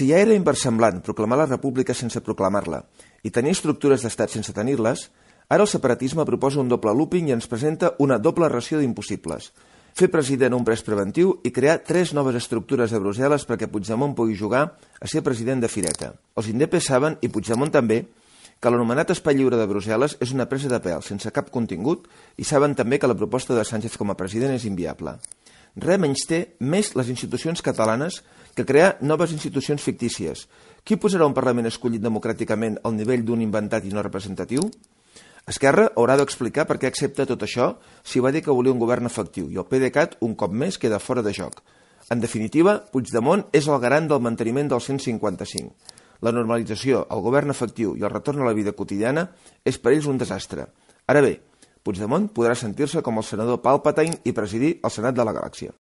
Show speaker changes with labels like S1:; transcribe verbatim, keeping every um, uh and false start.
S1: Si ja era inversemblant proclamar la república sense proclamar-la i tenir estructures d'estat sense tenir-les, ara el separatisme proposa un doble looping i ens presenta una doble ració d'impossibles. Fer president un pres preventiu i crear tres noves estructures de Brussel·les perquè Puigdemont pugui jugar a ser president de fireta. Els indepes saben, i Puigdemont també, que l'anomenat espai lliure de Brussel·les és una presa de pèl sense cap contingut i saben també que la proposta de Sánchez com a president és inviable. Res menys té més les institucions catalanes que crear noves institucions fictícies. Qui posarà un Parlament escollit democràticament al nivell d'un inventat i no representatiu? Esquerra haurà d'explicar per què accepta tot això si va dir que volia un govern efectiu i el PDeCAT un cop més queda fora de joc. En definitiva, Puigdemont és el garant del manteniment del cent cinquanta-cinc. La normalització, el govern efectiu i el retorn a la vida quotidiana és per ells un desastre. Ara bé, Puigdemont podrà sentir-se com el senador Palpatine i presidir el Senat de la Galàxia.